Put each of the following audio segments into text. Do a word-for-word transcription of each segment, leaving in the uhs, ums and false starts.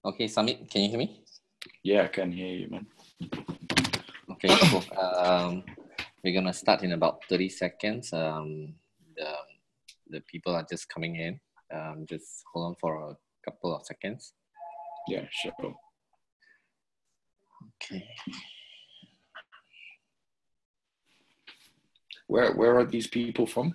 Okay, Samit, can you hear me? Yeah, I can hear you, man. Okay, cool. Um, we're gonna start in about thirty seconds. Um, the, the people are just coming in. Um, just hold on for a couple of seconds. Yeah, sure. Okay. Where where are these people from?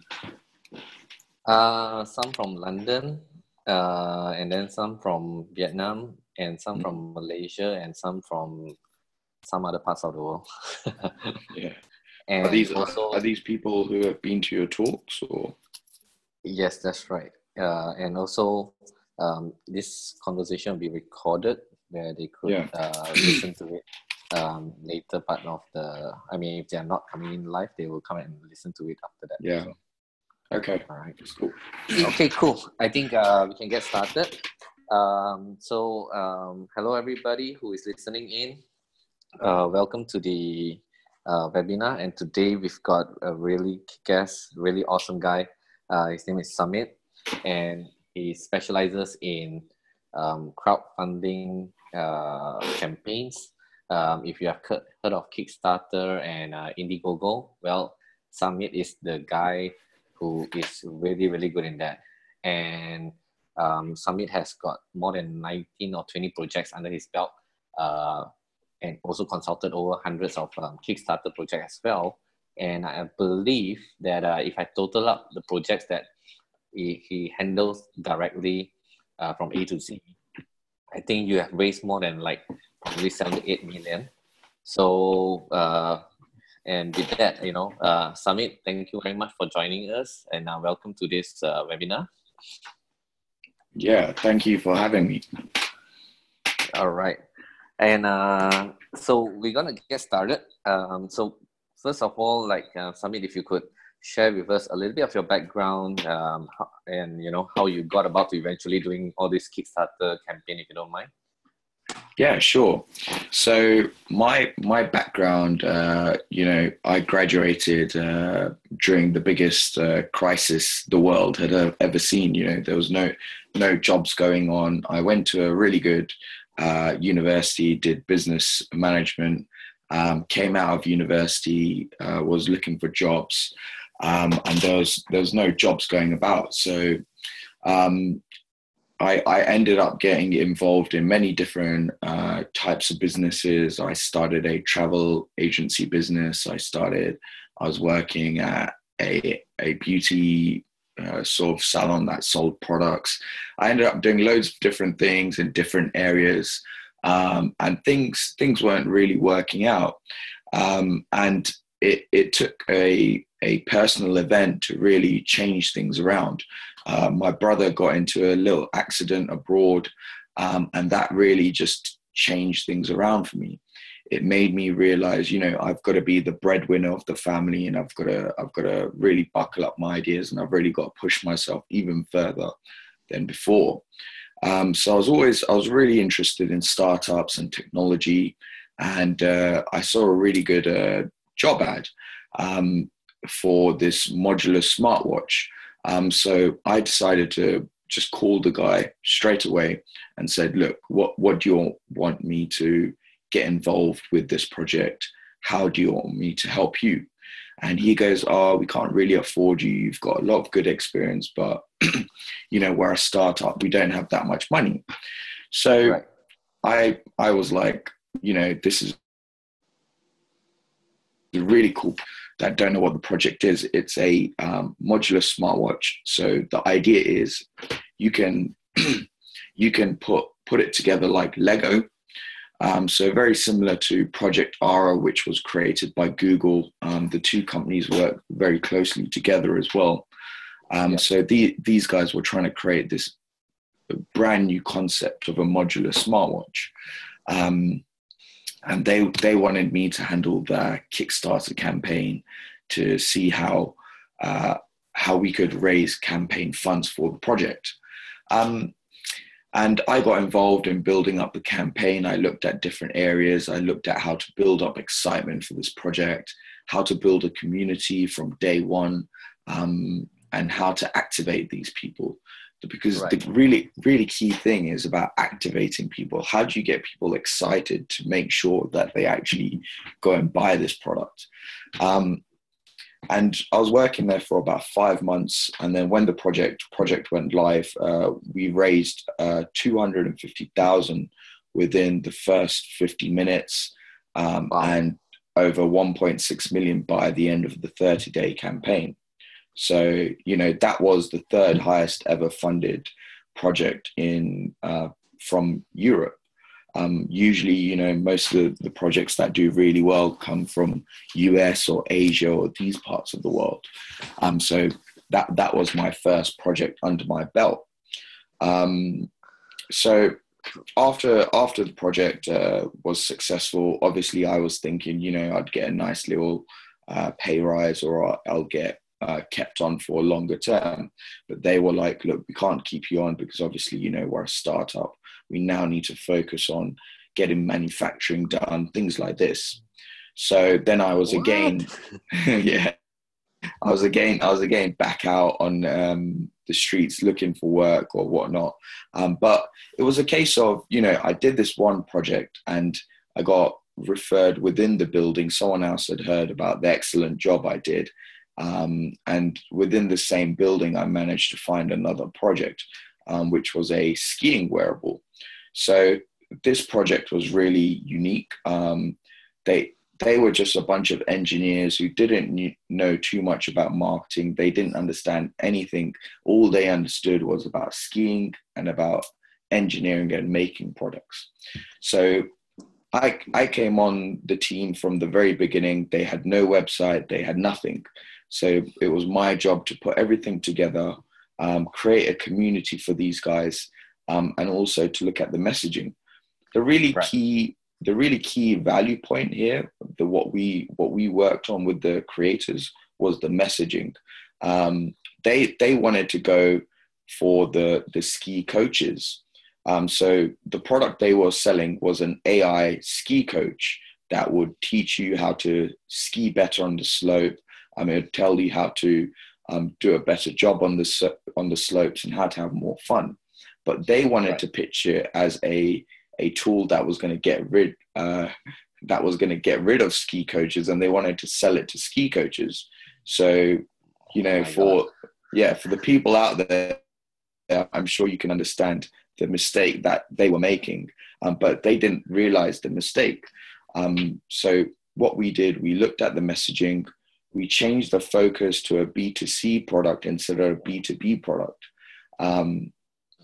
Uh, some from London, uh, and then some from Vietnam, and some mm. from Malaysia, and some from some other parts of the world. Yeah. And are these also, are these people who have been to your talks, or? Yes, that's right. Uh, and also, um, this conversation will be recorded where they could Yeah. uh, listen to it um, later part of the. I mean, if they are not coming in live, they will come and listen to it after that. Yeah. So. Okay. All right. That's cool. Okay, cool. I think uh, we can get started. Um, so, um, hello everybody who is listening in. Uh, welcome to the uh, webinar. And today we've got a really kick-ass, really awesome guy. Uh, his name is Samit, and he specializes in um, crowdfunding uh, campaigns. Um, if you have heard, heard of Kickstarter and uh, Indiegogo, well, Samit is the guy who is really, really good in that. And um, Samit has got more than nineteen or twenty projects under his belt, uh, and also consulted over hundreds of um, Kickstarter projects as well. And I believe that uh, if I total up the projects that he, he handles directly uh, from A to Z, I think you have raised more than like probably seventy-eight million. So, uh, and with that, you know, uh, Samit, thank you very much for joining us, and uh, welcome to this uh, webinar. Yeah, thank you for having me. All right. And uh, so we're going to get started. Um, so first of all, like uh, Samit, if you could share with us a little bit of your background um, and, you know, how you got about to eventually doing all this Kickstarter campaign, if you don't mind. Yeah, sure. So my my background, uh, you know, I graduated uh, during the biggest uh, crisis the world had uh, ever seen. You know, there was no no jobs going on. I went to a really good uh, university, did business management, um, came out of university, uh, was looking for jobs, um, and there was there was no jobs going about. So um, I, I ended up getting involved in many different uh, types of businesses. I started a travel agency business. I started, I was working at a, a beauty uh, sort of salon that sold products. I ended up doing loads of different things in different areas, um, and things things weren't really working out. Um, and it, it took a, a personal event to really change things around. Uh, my brother got into a little accident abroad, um, and that really just changed things around for me. It made me realize, you know, I've got to be the breadwinner of the family, and I've got to, I've got to really buckle up my ideas, and I've really got to push myself even further than before. Um, so I was always, I was really interested in startups and technology, and uh, I saw a really good uh, job ad um, for this modular smartwatch. Um, so I decided to just call the guy straight away and said, look, what, what do you want me to get involved with this project? How do you want me to help you? And he goes, oh, we can't really afford you. You've got a lot of good experience, but you know, we're a startup. We don't have that much money. So right. I, I was like, you know, this is really cool. I don't know what the project is. It's a um, modular smartwatch. So the idea is you can you can put put it together like Lego. Um, so very similar to Project Ara, which was created by Google. Um, the two companies work very closely together as well. Um, yeah. So the, these guys were trying to create this brand new concept of a modular smartwatch. Um, And they, they wanted me to handle the Kickstarter campaign to see how uh, how we could raise campaign funds for the project. Um, and I got involved in building up the campaign. I looked at different areas. I looked at how to build up excitement for this project, how to build a community from day one. Um, and how to activate these people. Because Right. the really, really key thing is about activating people. How do you get people excited to make sure that they actually go and buy this product? Um, and I was working there for about five months. And then when the project project went live, uh, we raised uh, two hundred fifty thousand within the first fifty minutes, um, Wow. and over one point six million by the end of the thirty day campaign. So, you know, that was the third highest ever funded project in uh, from Europe. Um, usually, you know, most of the, the projects that do really well come from U S or Asia or these parts of the world. Um, so that that was my first project under my belt. Um, so after after the project uh, was successful, obviously I was thinking, you know, I'd get a nice little uh, pay rise, or I'll get uh, kept on for a longer term. But they were like, look, we can't keep you on because obviously, you know, we're a startup. We now need to focus on getting manufacturing done, things like this. So then I was What? again, yeah, I was again, I was again back out on um, the streets looking for work or whatnot. Um, but it was a case of, you know, I did this one project and I got referred within the building. Someone else had heard about the excellent job I did. Um, and within the same building, I managed to find another project, um, which was a skiing wearable. So this project was really unique. Um, they they were just a bunch of engineers who didn't know too much about marketing. They didn't understand anything. All they understood was about skiing and about engineering and making products. So I, I came on the team from the very beginning. They had no website. They had nothing. So it was my job to put everything together, um, create a community for these guys, um, and also to look at the messaging. The really Right. key The really key value point here, the what we what we worked on with the creators was the messaging. Um, they they wanted to go for the the ski coaches. Um, so the product they were selling was an A I ski coach that would teach you how to ski better on the slope. I mean, it would tell you how to um, do a better job on the on the slopes and how to have more fun. But they wanted Right. to pitch it as a a tool that was going to get rid uh, that was going to get rid of ski coaches, and they wanted to sell it to ski coaches. So, you know, Oh my for God. yeah, for the people out there, I'm sure you can understand the mistake that they were making, um, but they didn't realize the mistake. Um, so what we did, we looked at the messaging, we changed the focus to a B two C product instead of a B two B product. Um,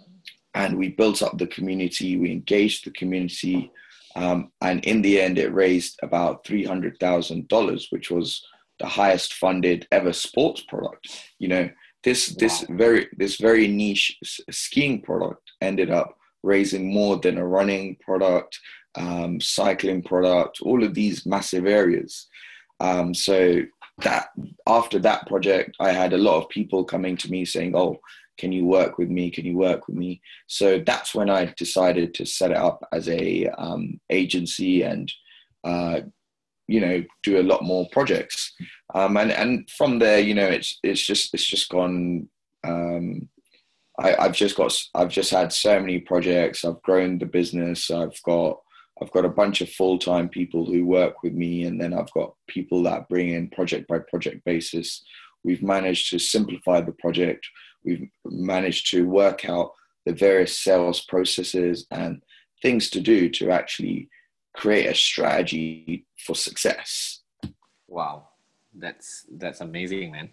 and we built up the community, we engaged the community, um, and in the end, it raised about three hundred thousand dollars, which was the highest funded ever sports product. You know, this this Wow. very this very niche skiing product ended up raising more than a running product, um, cycling product, all of these massive areas. Um, so that after that project, I had a lot of people coming to me saying, "Oh, can you work with me? Can you work with me?" So that's when I decided to set it up as a um, agency and, uh, you know, do a lot more projects. Um, and, and from there, you know, it's, it's just, it's just gone, um, I, I've just got, I've just had so many projects. I've grown the business. I've got, I've got a bunch of full-time people who work with me. And then I've got people that bring in project by project basis. We've managed to simplify the project. We've managed to work out the various sales processes and things to do to actually create a strategy for success. Wow. That's that's amazing, man.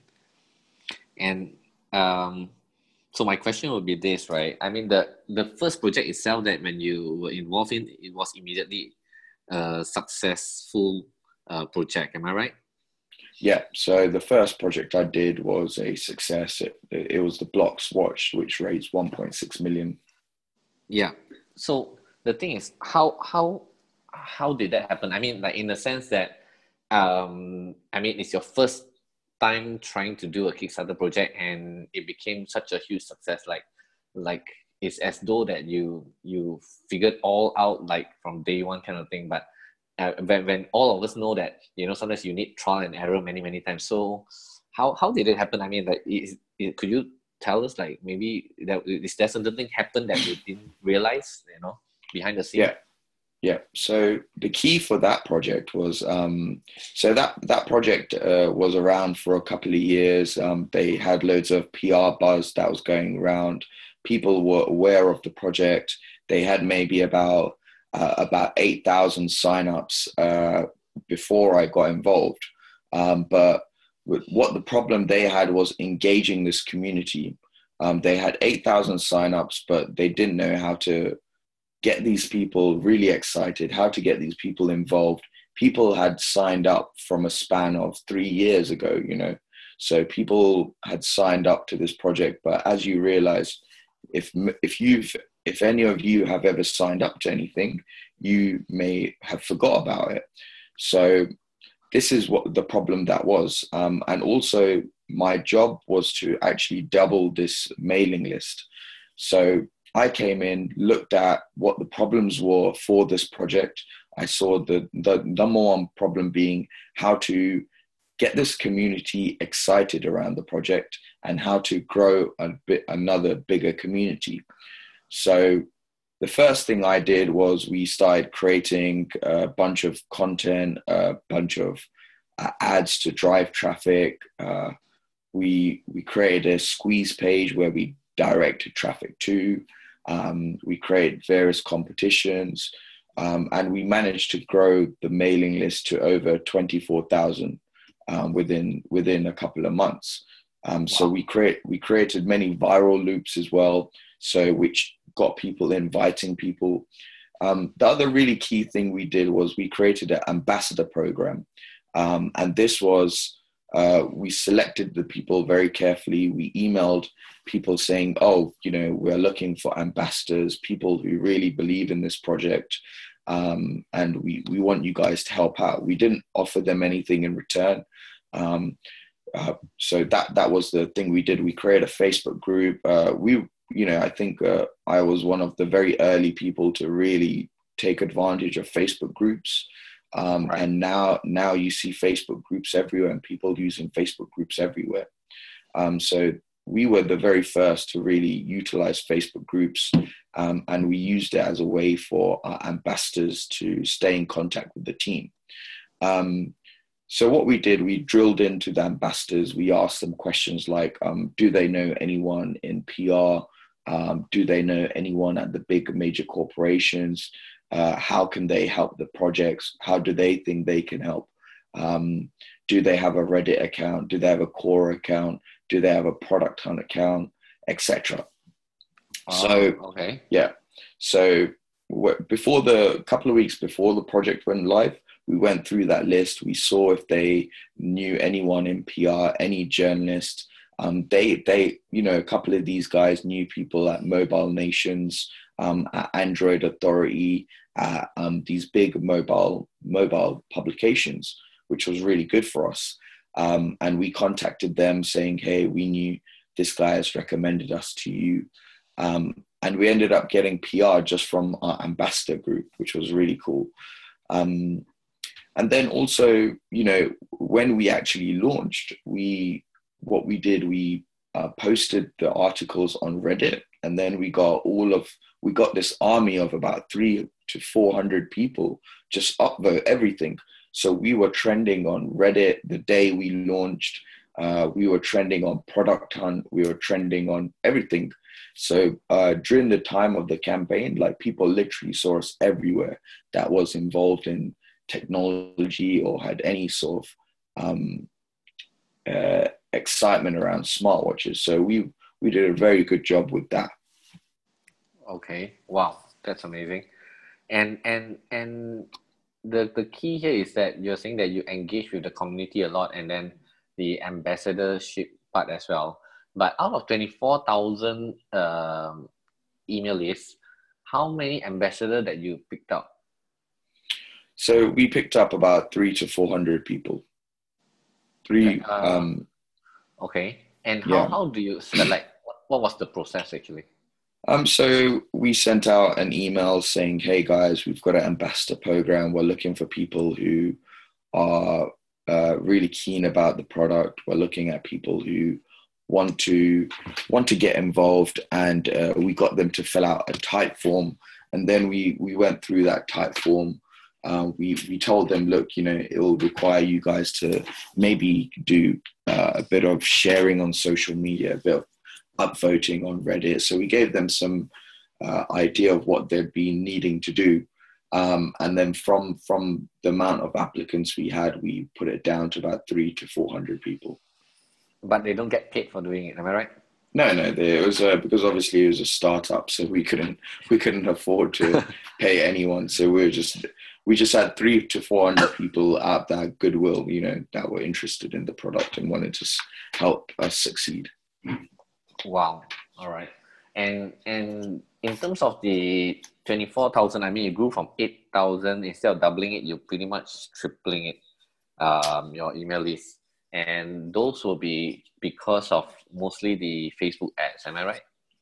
And um, so my question would be this, right? I mean, the the first project itself that when you were involved in, it was immediately a successful uh, project. Am I right? Yeah, so the first project I did was a success. It, it was the Blocks watch, which raised one point six million. Yeah. So the thing is, how how how did that happen? I mean, like in the sense that, um, I mean, it's your first time trying to do a Kickstarter project, and it became such a huge success. Like, like it's as though that you you figured all out like from day one kind of thing. But uh, when when all of us know that, you know, sometimes you need trial and error many many times. So how how did it happen? I mean, like, is, is, could you tell us, like, maybe that is there something happened that we didn't realize, you know, behind the scene? Yeah. Yeah. So the key for that project was, um, so that, that project uh, was around for a couple of years. Um, they had loads of P R buzz that was going around. People were aware of the project. They had maybe about, uh, about eight thousand signups uh, before I got involved. Um, but what the problem they had was engaging this community. Um, they had eight thousand signups, but they didn't know how to get these people really excited, how to get these people involved. People had signed up from a span of three years ago, you know, so people had signed up to this project. But as you realize, if if you've if any of you have ever signed up to anything, you may have forgot about it. So this is what the problem that was. Um, and also my job was to actually double this mailing list. So I came in, looked at what the problems were for this project. I saw the, the number one problem being how to get this community excited around the project and how to grow a bit, another bigger community. So the first thing I did was we started creating a bunch of content, a bunch of uh, ads to drive traffic. Uh, we, we created a squeeze page where we directed traffic to. Um, we created various competitions, um, and we managed to grow the mailing list to over twenty-four thousand um, within within a couple of months. Um, wow. So we create we created many viral loops as well, so which got people inviting people. Um, the other really key thing we did was we created an ambassador program, um, and this was. Uh, we selected the people very carefully. We emailed people saying, oh, you know, we're looking for ambassadors, people who really believe in this project. Um, and we, we want you guys to help out. We didn't offer them anything in return. Um, uh, so that, that was the thing we did. We created a Facebook group. Uh, we, you know, I think uh, I was one of the very early people to really take advantage of Facebook groups. Um, right. And now, now you see Facebook groups everywhere and people using Facebook groups everywhere. Um, so we were the very first to really utilize Facebook groups, um, and we used it as a way for our ambassadors to stay in contact with the team. Um, so what we did, we drilled into the ambassadors. We asked them questions like, um, do they know anyone in P R? Um, do they know anyone at the big major corporations? Uh, how can they help the projects? How do they think they can help? Um, do they have a Reddit account? Do they have a Quora account? Do they have a Product Hunt account, et cetera? Oh, so, okay. Yeah. So before the couple of weeks before the project went live, we went through that list. We saw if they knew anyone in P R, any journalist. Um, they, they, you know, a couple of these guys knew people at Mobile Nations, um, at Android Authority, uh, um, these big mobile mobile publications, which was really good for us. Um, and we contacted them saying, hey, we knew this guy has recommended us to you. Um, and we ended up getting P R just from our ambassador group, which was really cool. Um, and then also, you know, when we actually launched, we what we did, we uh, posted the articles on Reddit, and then we got all of, we got this army of about three to four hundred people just upvote everything. So we were trending on Reddit the day we launched. Uh, we were trending on Product Hunt. We were trending on everything. So uh, during the time of the campaign, like people literally saw us everywhere that was involved in technology or had any sort of um, uh, excitement around smartwatches. So we we did a very good job with that. Okay, wow, that's amazing. And and and the the key here is that you're saying that you engage with the community a lot, and then the ambassadorship part as well. But out of twenty-four thousand um, email lists, how many ambassadors that you picked up? So we picked up about three to four hundred people. Three. Uh, um, okay. And how, yeah. how do you select? What, what was the process actually? Um, so we sent out an email saying, hey guys, we've got an ambassador program. We're looking for people who are uh, really keen about the product. We're looking at people who want to want to get involved, and uh, we got them to fill out a type form, and then we we went through that type form. Uh, we we told them, look, you know, it will require you guys to maybe do uh, a bit of sharing on social media, a bit of upvoting on Reddit. So we gave them some uh, idea of what they'd be needing to do. Um, and then from from the amount of applicants we had, we put it down to about three to four hundred people. But they don't get paid for doing it, am I right? No, no, they, it was uh, because obviously it was a startup, so we couldn't we couldn't afford to pay anyone. So we were just we just had three to four hundred people out there, goodwill, you know, that were interested in the product and wanted to help us succeed. Wow. All right. And and in terms of the twenty-four thousand, I mean, you grew from eight thousand. Instead of doubling it, you're pretty much tripling it, um, your email list. And those will be because of mostly the Facebook ads. Am I right?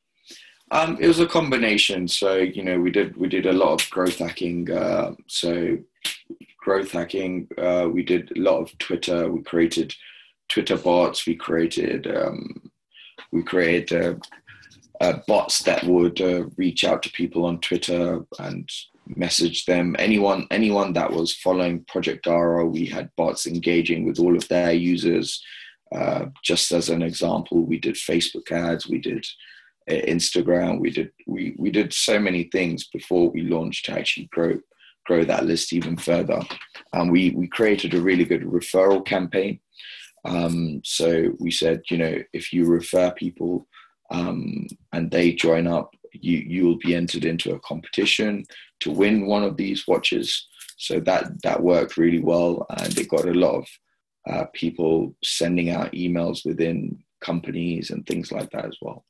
Um, it was a combination. So, you know, we did we did a lot of growth hacking. Uh, so growth hacking, uh, we did a lot of Twitter. We created Twitter bots. We created um, we created uh, uh, bots that would uh, reach out to people on Twitter and message them. Anyone anyone that was following Project Dara, we had bots engaging with all of their users. Uh, just as an example, we did Facebook ads. We did Instagram. We did we we did so many things before we launched to actually grow grow that list even further. And we we created a really good referral campaign. Um, so we said, you know, if you refer people um, and they join up, you you will be entered into a competition to win one of these watches. So that that worked really well, and it got a lot of uh, people sending out emails within companies and things like that as well.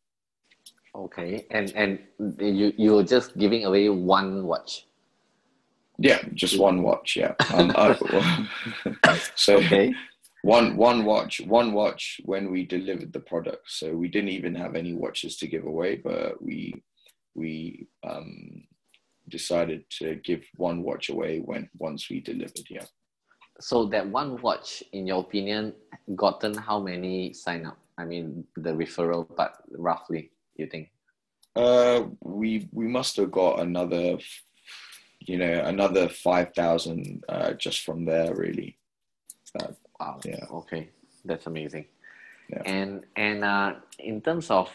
Okay, and and you you're just giving away one watch. Yeah, just one watch. Yeah. Um, I, so okay. one one watch, one watch when we delivered the product. So we didn't even have any watches to give away, but we we um, decided to give one watch away when once we delivered. Yeah. So that one watch, in your opinion, gotten how many sign up? I mean, the referral, but roughly, you think? Uh, we we must have got another, you know, another five thousand uh, just from there, really. Uh, wow. Yeah. Okay, that's amazing. Yeah. And and uh, in terms of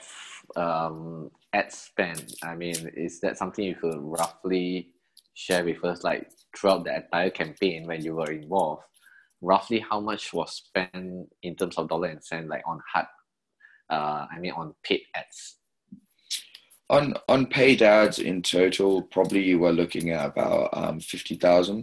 um, ad spend, I mean, is that something you could roughly share with us, like throughout the entire campaign when you were involved, roughly how much was spent in terms of dollar and cent, like on hard, uh, I mean on paid ads? On on paid ads in total, probably you were looking at about um, fifty thousand.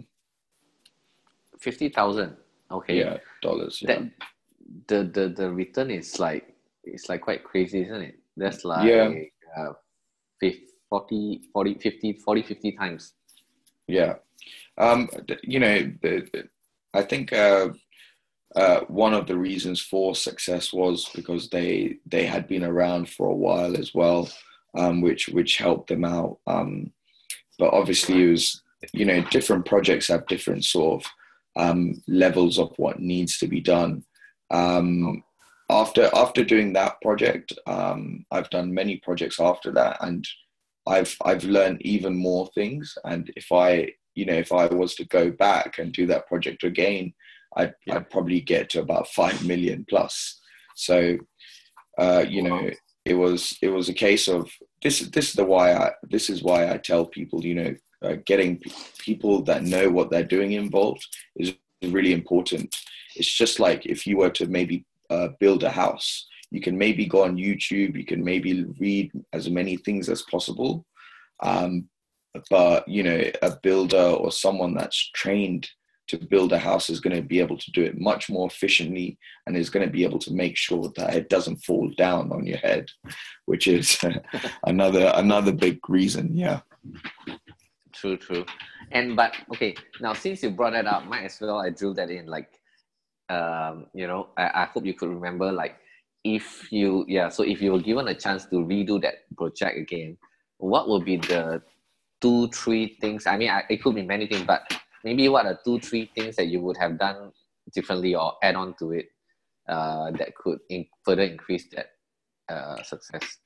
Fifty thousand. Okay. Yeah, dollars. Yeah. That the the the return is like it's like quite crazy, isn't it? That's like Yeah. uh, forty, forty, fifty, forty, fifty times. Yeah. Um, you know, the, the, I think uh, uh, one of the reasons for success was because they they had been around for a while as well, um, which which helped them out. Um, but obviously, it was, you know, different projects have different sort of um, levels of what needs to be done. Um, after after doing that project, um, I've done many projects after that, and I've I've learned even more things. And if I you know if I was to go back and do that project again, I'd Yeah. I'd probably get to about five million plus. So uh, you know it was it was a case of this this is the why I this is why I tell people, you know uh, getting p- people that know what they're doing involved is really important. It's just like if you were to maybe uh, build a house. You can maybe go on YouTube, you can maybe read as many things as possible. Um, but, you know, a builder or someone that's trained to build a house is going to be able to do it much more efficiently, and is going to be able to make sure that it doesn't fall down on your head, which is another another big reason. Yeah. True, true. And but okay, now since you brought that up, might as well I drill that in. Like, um, you know, I, I hope you could remember, like, if you yeah, so if you were given a chance to redo that project again, what would be the two, three things? I mean, I, it could be many things, but maybe what are two, three things that you would have done differently or add on to it uh, that could in- further increase that uh, success?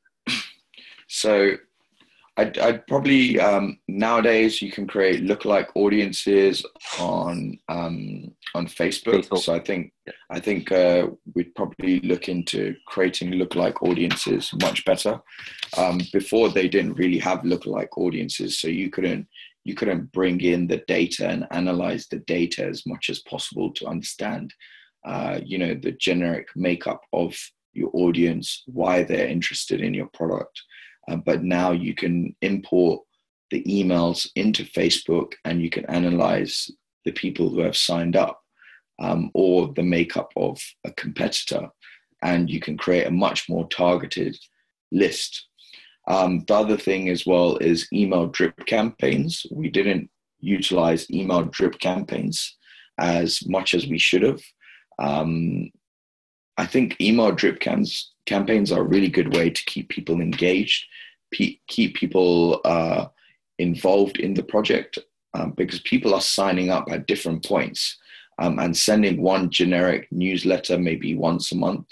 So I'd, I'd probably, um, nowadays you can create lookalike audiences on um, on Facebook. Facebook. So I think Yeah. I think uh, we'd probably look into creating lookalike audiences much better. Um, before they didn't really have lookalike audiences, so you couldn't you couldn't bring in the data and analyze the data as much as possible to understand, uh, you know, the generic makeup of your audience, why they're interested in your product. Uh, but now you can import the emails into Facebook and you can analyze the people who have signed up, um, or the makeup of a competitor, and you can create a much more targeted list. Um, the other thing as well is email drip campaigns. We didn't utilize email drip campaigns as much as we should have. Um, I think email drip cams, campaigns are a really good way to keep people engaged, pe- keep people uh, involved in the project, um, because people are signing up at different points, um, and sending one generic newsletter maybe once a month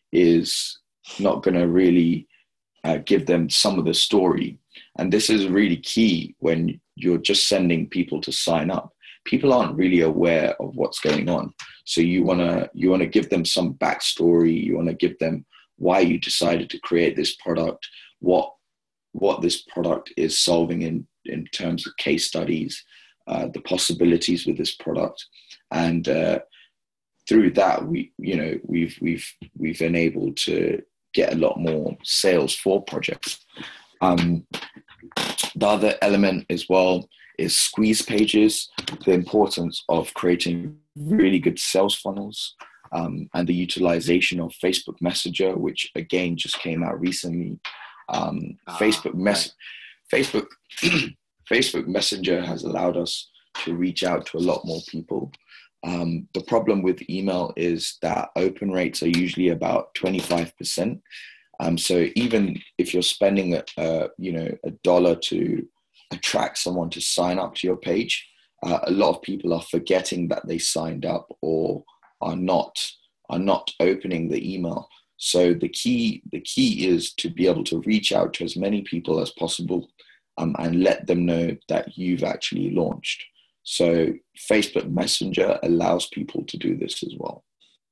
is not going to really uh, give them some of the story. And this is really key when you're just sending people to sign up. People aren't really aware of what's going on. So you want to you want to give them some backstory. You want to give them why you decided to create this product, what what this product is solving in, in terms of case studies, uh, the possibilities with this product. And uh, through that, we you know we've we've we've been able to get a lot more sales for projects. Um, the other element as well is squeeze pages, the importance of creating really good sales funnels, um, and the utilization of Facebook Messenger, which again just came out recently. Um, Ah, Facebook Mess- right. Facebook Facebook Messenger has allowed us to reach out to a lot more people. Um, the problem with email is that open rates are usually about twenty-five percent. Um, so even if you're spending a, a you know a dollar to attract someone to sign up to your page, uh, a lot of people are forgetting that they signed up or are not are not opening the email. So the key the key is to be able to reach out to as many people as possible, um, and let them know that you've actually launched. So Facebook Messenger allows people to do this as well.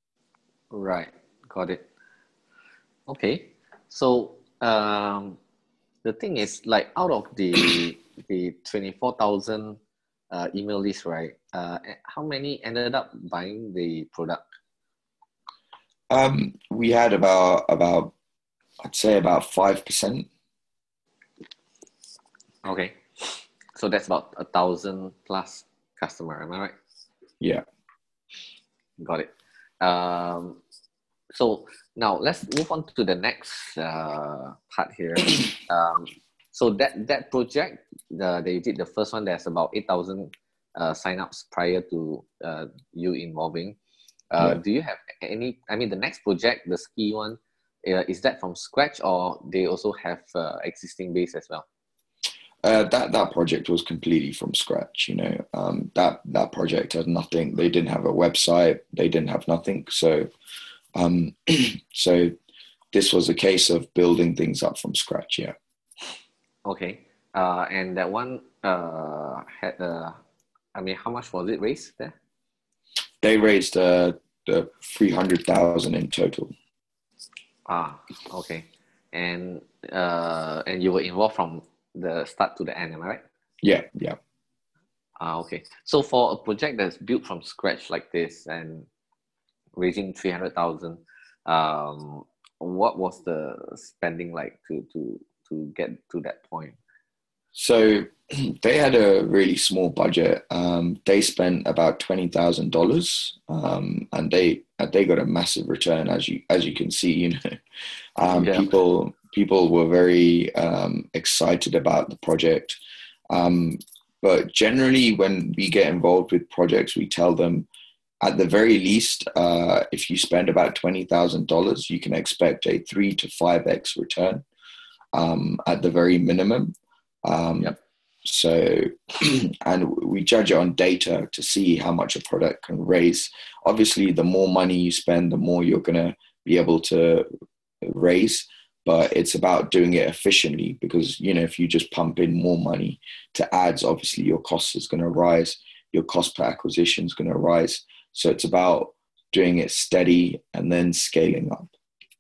Right, got it. Okay, so um, the thing is, like, out of the the twenty-four thousand uh, email list, right? Uh, how many ended up buying the product? Um, we had about about I'd say about five percent. Okay, so that's about a thousand plus customer. Am I right? Yeah. Got it. Um, so now let's move on to the next uh, part here. Um, so that that project, the they did the first one. There's about eight thousand uh, signups prior to uh, you involving. Uh, Yeah. Do you have any? I mean, the next project, the ski one, uh, is that from scratch or they also have uh, existing base as well? Uh, that that project was completely from scratch. You know, um, that that project had nothing. They didn't have a website. They didn't have nothing. So, um, so this was a case of building things up from scratch. Yeah. Okay. Uh, and that one uh, had uh, I mean, how much was it raised there? They raised uh, the three hundred thousand in total. Ah, okay. And uh, and you were involved from the start to the end, am I right? Yeah, yeah. Ah, okay. So for a project that's built from scratch like this and raising three hundred thousand, um, what was the spending like to to to get to that point? So they had a really small budget. Um, they spent about twenty thousand dollars, um, and they they got a massive return, as you as you can see. You know, um, Yeah. people people were very um, excited about the project. Um, but generally, when we get involved with projects, we tell them, at the very least, uh, if you spend about twenty thousand dollars, you can expect a three to five x return, um, at the very minimum. Um, Yep. so, and we judge it on data to see how much a product can raise. Obviously, the more money you spend, the more you're going to be able to raise. But it's about doing it efficiently, because, you know, if you just pump in more money to ads, obviously your cost is going to rise. Your cost per acquisition is going to rise. So it's about doing it steady and then scaling up.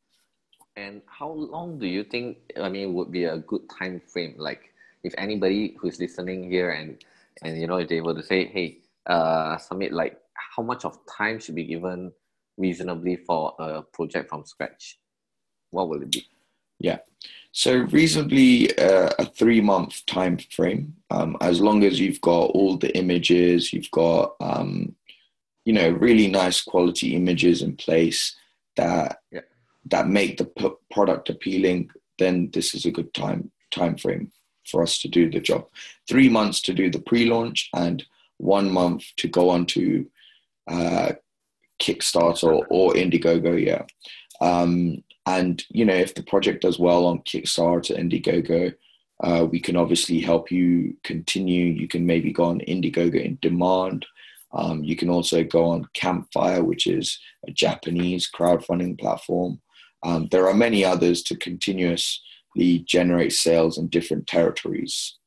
And how long do you think, I mean, would be a good time frame? Like, if anybody who's listening here and, and you know, if they were to say, hey, uh, Submit, like, how much of time should be given reasonably for a project from scratch? What will it be? Yeah. So reasonably uh, a three month time frame, um, as long as you've got all the images, you've got, um, you know, really nice quality images in place that, yeah. that make the p- product appealing, then this is a good time time frame for us to do the job. Three months to do the pre-launch and one month to go on to uh, Kickstarter or, or Indiegogo, yeah. Um, and, you know, if the project does well on Kickstarter, Indiegogo, uh, we can obviously help you continue. You can maybe go on Indiegogo in demand. Um, you can also go on Campfire, which is a Japanese crowdfunding platform. Um, there are many others to continuously generate sales in different territories.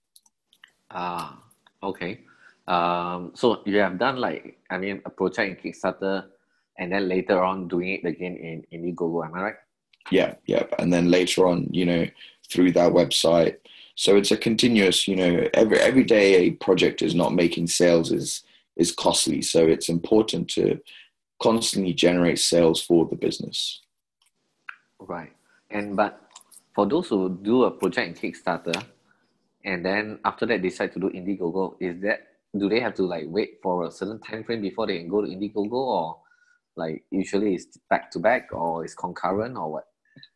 Ah, okay. Um, so you have done like, I mean, a project in Kickstarter and then later on doing it again in Indiegogo, am I right? Yeah, yeah. And then later on, you know, through that website. So it's a continuous, you know, every every day a project is not making sales is is costly. So it's important to constantly generate sales for the business. Right. And but for those who do a project in Kickstarter and then after that decide to do Indiegogo, is that, do they have to like wait for a certain time frame before they can go to Indiegogo, or like usually it's back to back or it's concurrent or what?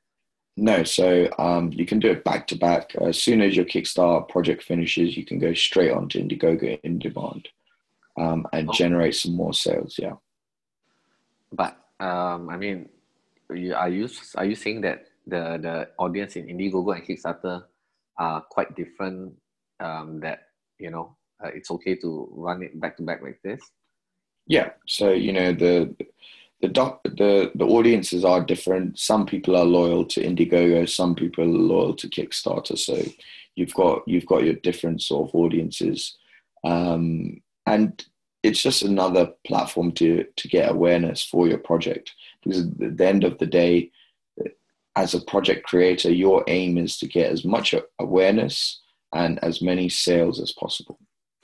No, so um, you can do it back to back. As soon as your Kickstarter project finishes, you can go straight on to Indiegogo in demand um, and oh. generate some more sales. Yeah. But um, I mean, are you are you saying that the the audience in Indiegogo and Kickstarter are quite different? Um, that you know, uh, it's okay to run it back to back like this. Yeah. So you know the. The, doc, the the audiences are different. Some people are loyal to Indiegogo, some people are loyal to Kickstarter. So you've got you've got your different sort of audiences, um, and it's just another platform to to get awareness for your project. Because at the end of the day, as a project creator, your aim is to get as much awareness and as many sales as possible.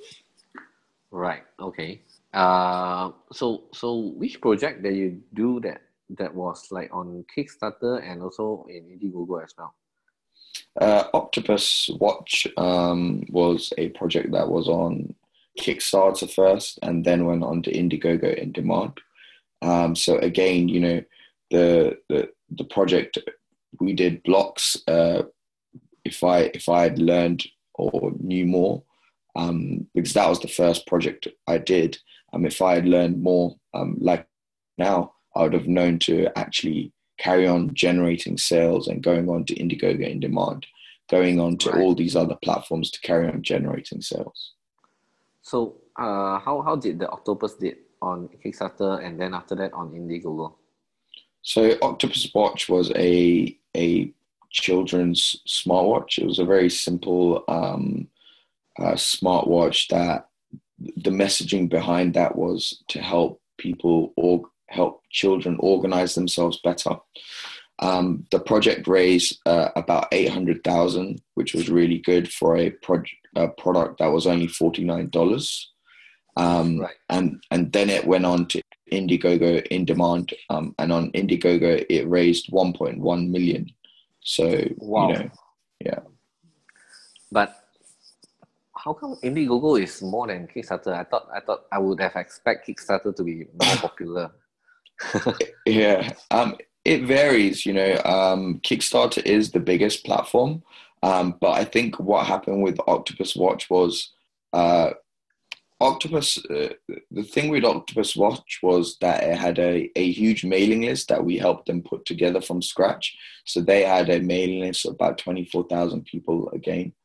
Right. Okay. Uh, so so which project that you do that that was like on Kickstarter and also in Indiegogo as well? Uh, Octopus Watch um, was a project that was on Kickstarter first and then went on to Indiegogo in demand. Um, so again, you know, the the the project we did blocks. Uh, if I if I had learned or knew more, um, because that was the first project I did. Um, if I had learned more, um, like now, I would have known to actually carry on generating sales and going on to Indiegogo in demand, going on to right. all these other platforms to carry on generating sales. So, uh, how how did the Octopus did on Kickstarter and then after that on Indiegogo? So, Octopus Watch was a a children's smartwatch. It was a very simple um, uh, smartwatch that. The messaging behind that was to help people or help children organize themselves better. Um, the project raised uh, about eight hundred thousand, which was really good for a, pro- a product that was only forty-nine dollars. Um, right. And and then it went on to Indiegogo in demand, um, and on Indiegogo it raised one point one million. So wow. you know, yeah. But how come Indiegogo is more than Kickstarter? I thought I thought I would have expected Kickstarter to be more popular. yeah, um, it varies. You know, um, Kickstarter is the biggest platform, um, but I think what happened with Octopus Watch was uh, Octopus. Uh, the thing with Octopus Watch was that it had a, a huge mailing list that we helped them put together from scratch. So they had a mailing list of about twenty-four thousand people again.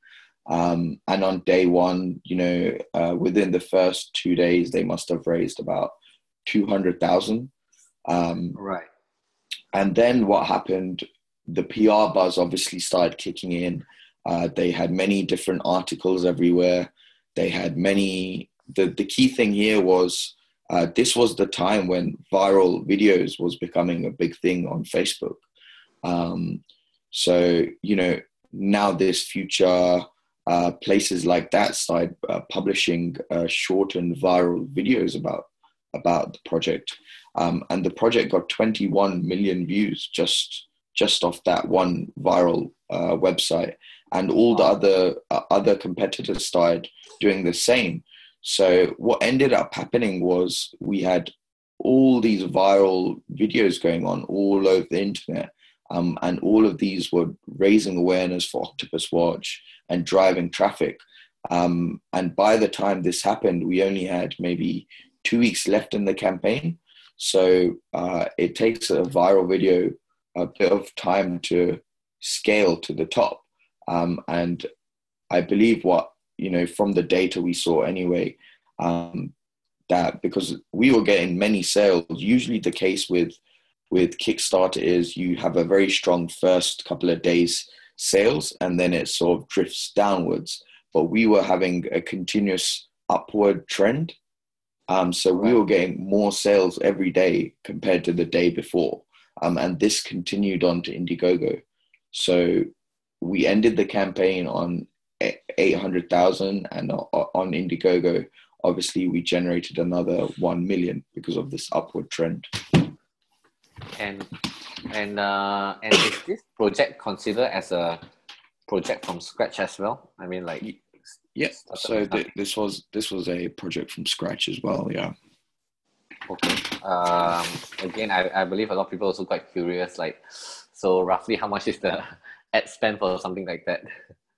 Um, and on day one, you know, uh, within the first two days, they must have raised about two hundred thousand. Um, Right. and then what happened, the P R buzz obviously started kicking in. Uh, they had many different articles everywhere. They had many, the, the key thing here was, uh, this was the time when viral videos was becoming a big thing on Facebook. Um, so, you know, now this future, uh, places like that started uh, publishing uh, short and viral videos about, about the project. Um, and the project got twenty-one million views just, just off that one viral uh, website. And all the other, uh, other competitors started doing the same. So what ended up happening was we had all these viral videos going on all over the internet. Um, and all of these were raising awareness for Octopus Watch and driving traffic. Um, and by the time this happened, we only had maybe two weeks left in the campaign. So uh, it takes a viral video a bit of time to scale to the top. Um, and I believe what, you know, from the data we saw anyway, um, that because we were getting many sales, usually the case with with Kickstarter is you have a very strong first couple of days sales and then it sort of drifts downwards. But we were having a continuous upward trend. Um, so we were getting more sales every day compared to the day before. Um, and this continued on to Indiegogo. So we ended the campaign on eight hundred thousand and on Indiegogo, obviously we generated another one million because of this upward trend. And and uh, and is this project considered as a project from scratch as well? I mean, like, yeah. So th- this was this was a project from scratch as well. Yeah. Okay. Um. Again, I, I believe a lot of people are also quite curious. Like, so roughly, how much is the ad spend for something like that?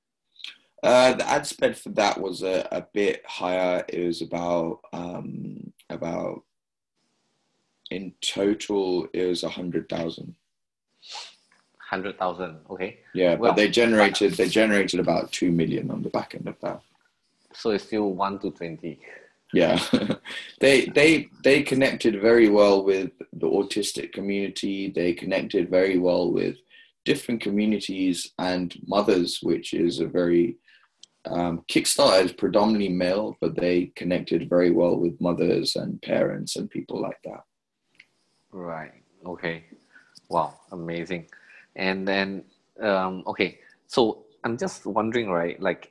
Uh, the ad spend for that was a, a bit higher. It was about um about. In total, it was a hundred thousand. Hundred thousand, okay. Yeah, well, but they generated they generated about two million on the back end of that. So it's still one to twenty. Yeah, they they they connected very well with the autistic community. They connected very well with different communities and mothers, which is a very um, Kickstarter is predominantly male, but they connected very well with mothers and parents and people like that. Right. Okay. Wow. Amazing. And then, um, okay. So I'm just wondering, right? Like,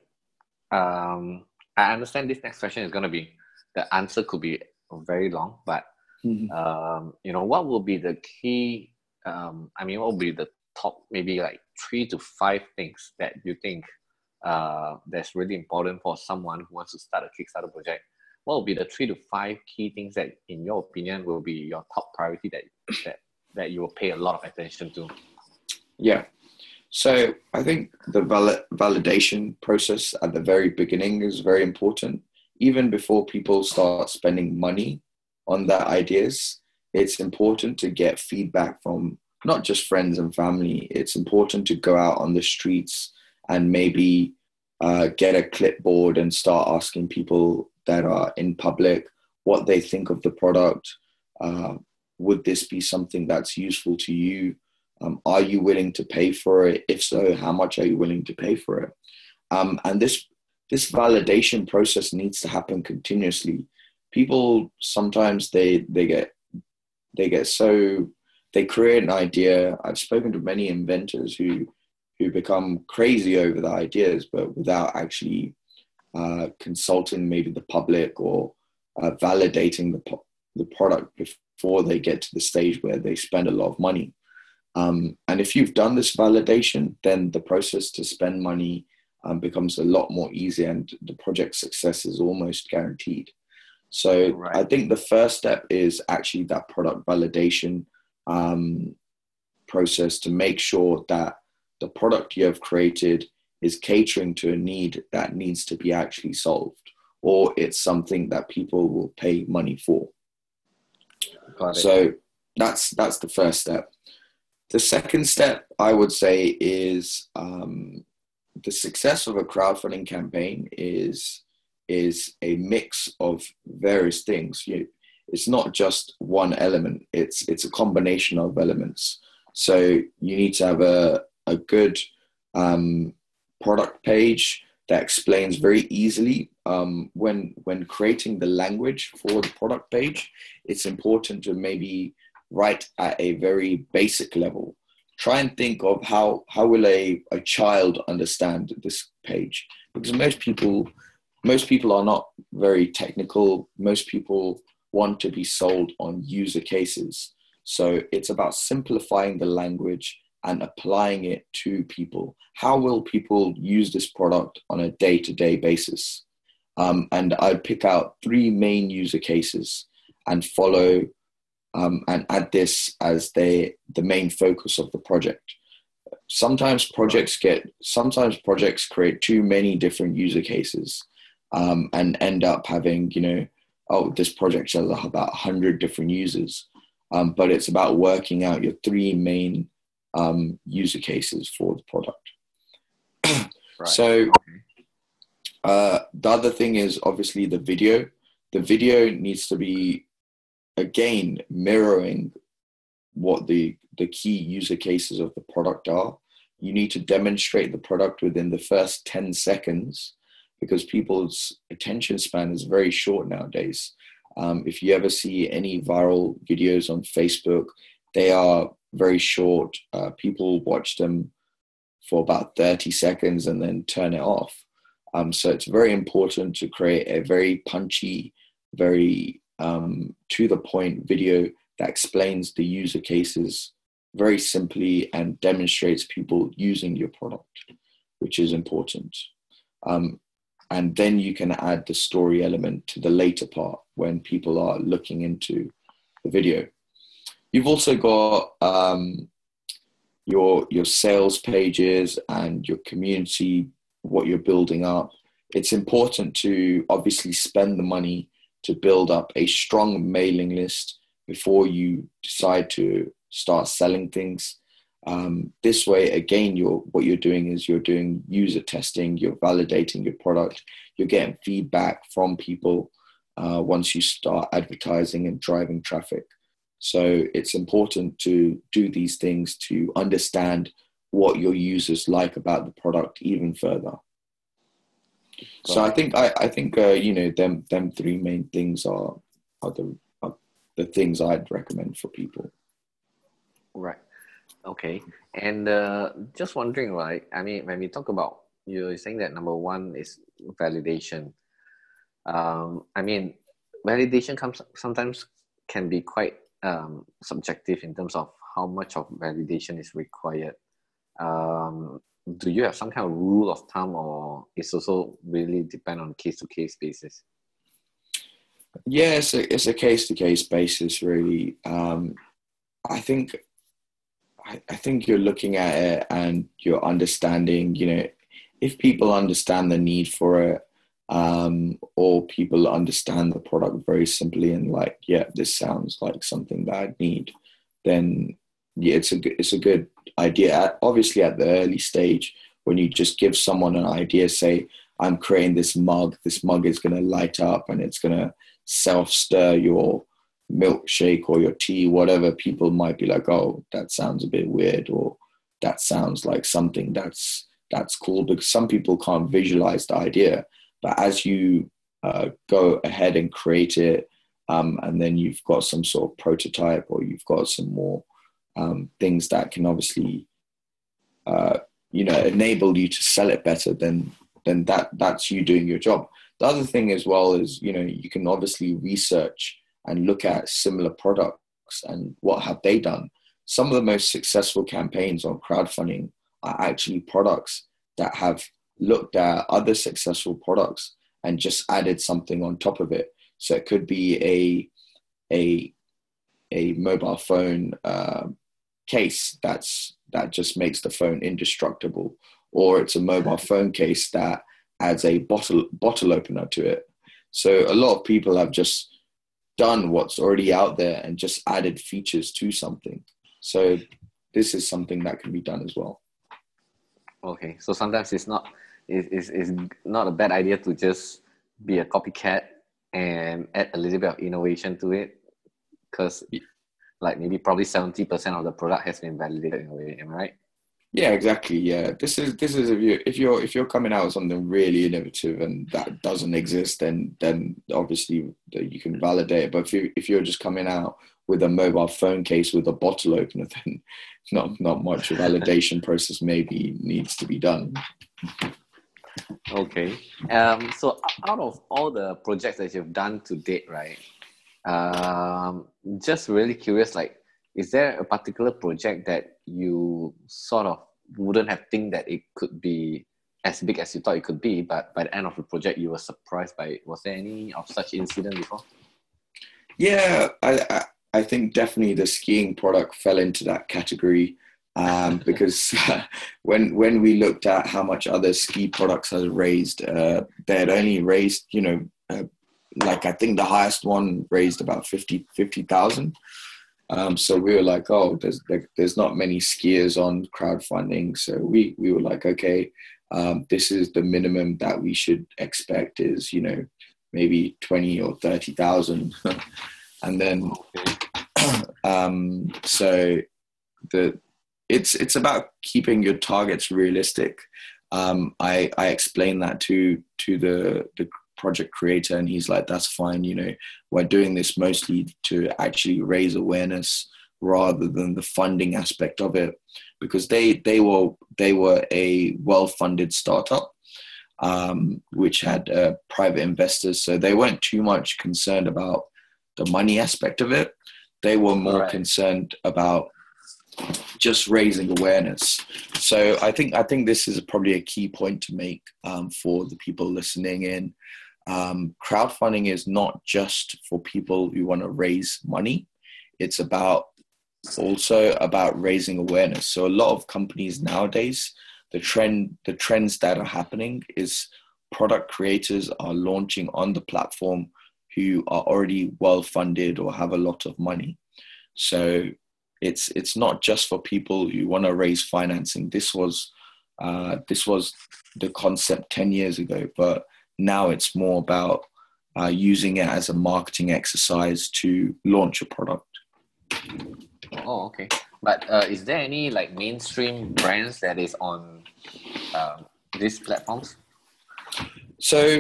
um, I understand this next question is going to be, the answer could be very long, but, mm-hmm. um, you know, what will be the key, um, I mean, what will be the top, maybe like three to five things that you think uh, that's really important for someone who wants to start a Kickstarter project? What will be the three to five key things that, in your opinion, will be your top priority that that, that you will pay a lot of attention to? Yeah. So I think the val- validation process at the very beginning is very important. Even before people start spending money on their ideas, it's important to get feedback from not just friends and family. It's important to go out on the streets and maybe uh, get a clipboard and start asking people that are in public what they think of the product. Uh, would this be something that's useful to you? Um, are you willing to pay for it? If so, how much are you willing to pay for it? Um, and this this validation process needs to happen continuously. People sometimes they they get they get so they create an idea. I've spoken to many inventors who who become crazy over the ideas, but without actually uh, consulting maybe the public or uh, validating the po- the product before they get to the stage where they spend a lot of money. Um, and if you've done this validation, then the process to spend money um, becomes a lot more easy and the project success is almost guaranteed. So right. I think the first step is actually that product validation um, process to make sure that the product you have created is catering to a need that needs to be actually solved, or it's something that people will pay money for. Got it. So that's that's the first step. The second step, I would say, is um, the success of a crowdfunding campaign is is a mix of various things. You, it's not just one element. It's it's a combination of elements. So you need to have a a good um, product page that explains very easily. Um, when when creating the language for the product page, it's important to maybe write at a very basic level. Try and think of how how will a, a child understand this page, because most people most people are not very technical. Most people want to be sold on user cases. So it's about simplifying the language and applying it to people. How will people use this product on a day-to-day basis? Um, and I'd pick out three main user cases and follow um, and add this as they, the main focus of the project. Sometimes projects get, sometimes projects create too many different user cases um, and end up having, you know, oh, this project has about one hundred different users. Um, but it's about working out your three main um, user cases for the product. Right. So uh, the other thing is obviously the video. The video needs to be, again, mirroring what the, the key user cases of the product are. You need to demonstrate the product within the first ten seconds, because people's attention span is very short nowadays. Um, if you ever see any viral videos on Facebook, they are very short. Uh, people watch them for about thirty seconds and then turn it off. Um, so it's very important to create a very punchy, very um, to the point video that explains the user cases very simply and demonstrates people using your product, which is important. Um, And then you can add the story element to the later part when people are looking into the video. You've also got um, your, your sales pages and your community, what you're building up. It's important to obviously spend the money to build up a strong mailing list before you decide to start selling things. Um, this way, again, you're, what you're doing is you're doing user testing, you're validating your product, you're getting feedback from people uh, once you start advertising and driving traffic. So it's important to do these things to understand what your users like about the product even further. So I think, I, I think uh, you know, them, them three main things are, are, the, are the things I'd recommend for people. Right. Okay, and uh, just wondering, right? I mean, when we talk about, you're saying that number one is validation. Um, I mean, validation comes sometimes can be quite um, subjective in terms of how much of validation is required. Um, do you have some kind of rule of thumb, or it's also really depend on case to case basis? Yeah, it's a, it's a case to case basis, really. Um, I think. I think you're looking at it and you're understanding, you know, if people understand the need for it, um, or people understand the product very simply and like, yeah, this sounds like something that I need, then yeah, it's a, it's a good idea. At, obviously at the early stage, when you just give someone an idea, say, I'm creating this mug, this mug is going to light up and it's going to self-stir your milkshake or your tea, whatever, people might be like, oh, that sounds a bit weird, or that sounds like something that's that's cool, because some people can't visualize the idea. But as you uh, go ahead and create it, um, and then you've got some sort of prototype, or you've got some more um, things that can obviously uh, you know, enable you to sell it better, then then that that's you doing your job. The other thing as well is, you know, you can obviously research and look at similar products and what have they done. Some of the most successful campaigns on crowdfunding are actually products that have looked at other successful products and just added something on top of it. So it could be a a a mobile phone uh, case that's that just makes the phone indestructible, or it's a mobile phone case that adds a bottle bottle opener to it. So a lot of people have just done what's already out there and just added features to something. So this is something that can be done as well. Okay, so sometimes it's not it's, it's, it's not a bad idea to just be a copycat and add a little bit of innovation to it, because like maybe probably seventy percent of the product has been validated in a way. Am I right? Yeah, exactly. Yeah, this is this is if you if you're if you're coming out with something really innovative and that doesn't exist, then then obviously that you can validate it. But if you if you're just coming out with a mobile phone case with a bottle opener, then not not much validation process maybe needs to be done. Okay. Um. So out of all the projects that you've done to date, right? Um. Just really curious, like, is there a particular project that you sort of wouldn't have think that it could be as big as you thought it could be, but by the end of the project you were surprised by it? Was there any of such incident before? Yeah, I, I I think definitely the skiing product fell into that category, um, because when when we looked at how much other ski products has raised, uh, they had only raised, you know, uh, like I think the highest one raised about fifty fifty thousand. Um, so we were like, oh, there's there, there's not many skiers on crowdfunding, so we we were like, okay, um, this is the minimum that we should expect is, you know, maybe twenty or thirty thousand. And then um, so the it's it's about keeping your targets realistic. Um, I I explained that to to the the project creator, and he's like, that's fine. You know, we're doing this mostly to actually raise awareness rather than the funding aspect of it, because they they were they were a well-funded startup, um, which had uh, private investors, so they weren't too much concerned about the money aspect of it. They were more Right. concerned about just raising awareness. So I think I think this is probably a key point to make, um, for the people listening in. Um, crowdfunding is not just for people who want to raise money. It's about also about raising awareness. So a lot of companies nowadays, the trend, the trends that are happening is product creators are launching on the platform who are already well funded or have a lot of money. So it's it's not just for people who want to raise financing. This was uh, this was the concept ten years ago, but now it's more about uh, using it as a marketing exercise to launch a product. Oh, okay. But uh, is there any like mainstream brands that is on um, these platforms? So,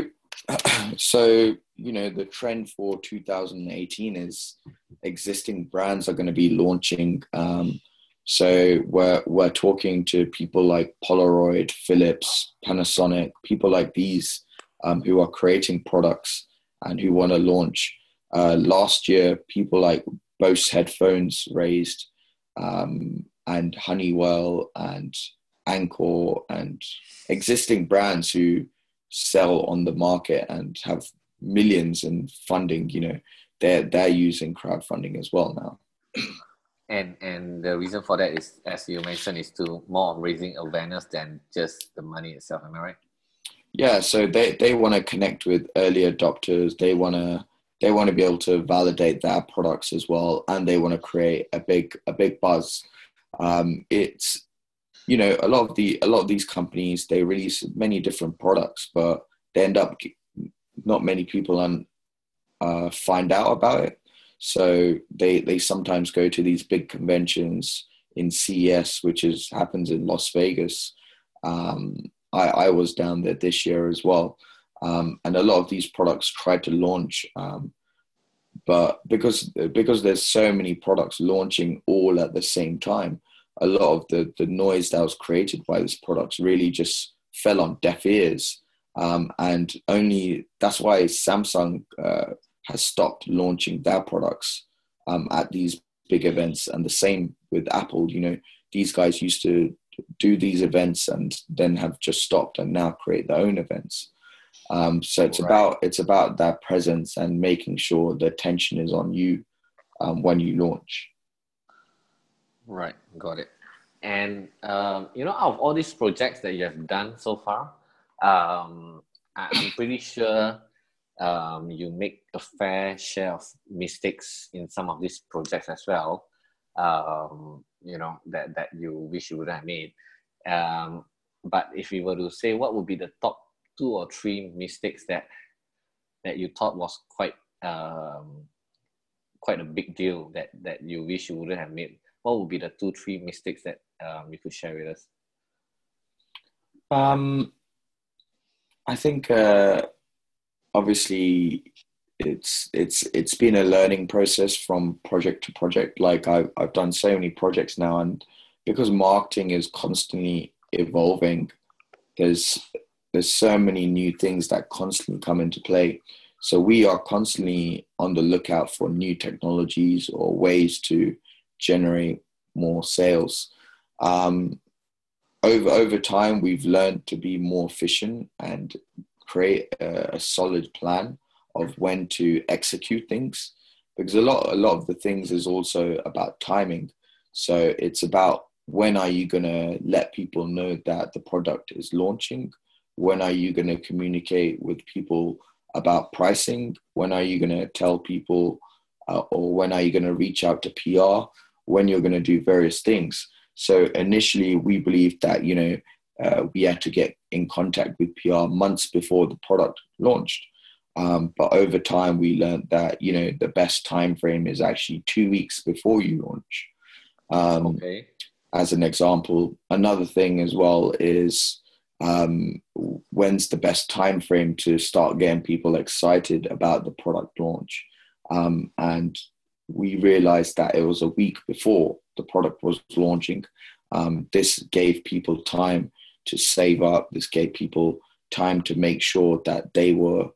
so you know, the trend for two thousand eighteen is existing brands are going to be launching. Um, so we're we're talking to people like Polaroid, Philips, Panasonic, people like these, um, who are creating products and who want to launch. Uh, last year, people like Bose headphones raised, um, and Honeywell and Anchor and existing brands who sell on the market and have millions in funding. You know, they're they're using crowdfunding as well now. And and the reason for that is, as you mentioned, is to more of raising awareness than just the money itself. Am I right? Yeah, so they, they want to connect with early adopters. They want to they want to be able to validate their products as well, and they want to create a big a big buzz. Um, it's you know a lot of the a lot of these companies, they release many different products, but they end up not many people un, uh, find out about it. So they they sometimes go to these big conventions in C E S, which is happens in Las Vegas. Um, I, I was down there this year as well, um, and a lot of these products try to launch, um, but because because there's so many products launching all at the same time, a lot of the the noise that was created by these products really just fell on deaf ears, um, and only that's why Samsung uh, has stopped launching their products um, at these big events, and the same with Apple. You know, these guys used to do these events and then have just stopped and now create their own events. Um, so it's Right. about it's about that presence and making sure the attention is on you um, when you launch. Right. Got it. And um, you know, out of all these projects that you have done so far, um, I- I'm pretty sure um, you make a fair share of mistakes in some of these projects as well. Um, you know that that you wish you would have made. Um, but if we were to say, what would be the top two or three mistakes that that you thought was quite um, quite a big deal that that you wish you wouldn't have made? What would be the two three mistakes that um, you could share with us? Um, I think uh, obviously it's it's it's been a learning process from project to project. Like I've I've done so many projects now, and because marketing is constantly evolving, there's there's so many new things that constantly come into play. So we are constantly on the lookout for new technologies or ways to generate more sales. Um, over over time, we've learned to be more efficient and create a, a solid plan of when to execute things, because a lot a lot of the things is also about timing. So it's about, when are you going to let people know that the product is launching? When are you going to communicate with people about pricing? When are you going to tell people, uh, or when are you going to reach out to P R? When you're going to do various things. So initially we believed that, you know, uh, we had to get in contact with P R months before the product launched. Um, but over time we learned that, you know, the best time frame is actually two weeks before you launch. Um, Okay. As an example. Another thing as well is, um, when's the best time frame to start getting people excited about the product launch? Um, and we realized that it was a week before the product was launching. Um, this gave people time to save up. This gave people time to make sure that they were